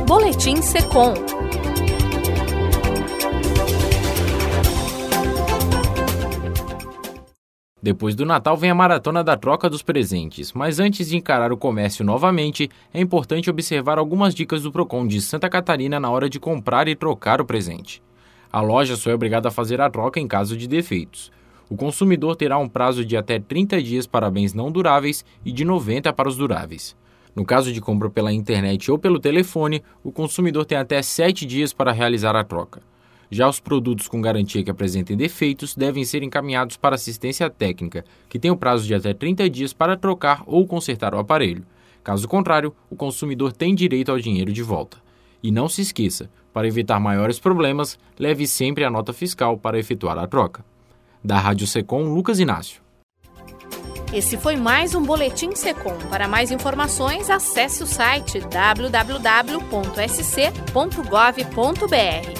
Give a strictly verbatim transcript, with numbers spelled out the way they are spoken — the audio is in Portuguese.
Boletim Secom. Depois do Natal vem a maratona da troca dos presentes, mas antes de encarar o comércio novamente, é importante observar algumas dicas do Procon de Santa Catarina na hora de comprar e trocar o presente. A loja só é obrigada a fazer a troca em caso de defeitos. O consumidor terá um prazo de até trinta dias para bens não duráveis e de noventa para os duráveis. No caso de compra pela internet ou pelo telefone, o consumidor tem até sete dias para realizar a troca. Já os produtos com garantia que apresentem defeitos devem ser encaminhados para assistência técnica, que tem o prazo de até trinta dias para trocar ou consertar o aparelho. Caso contrário, o consumidor tem direito ao dinheiro de volta. E não se esqueça, para evitar maiores problemas, leve sempre a nota fiscal para efetuar a troca. Da Rádio Secom, Lucas Inácio. Esse foi mais um Boletim Secom. Para mais informações, acesse o site w w w ponto s c ponto gov ponto b r.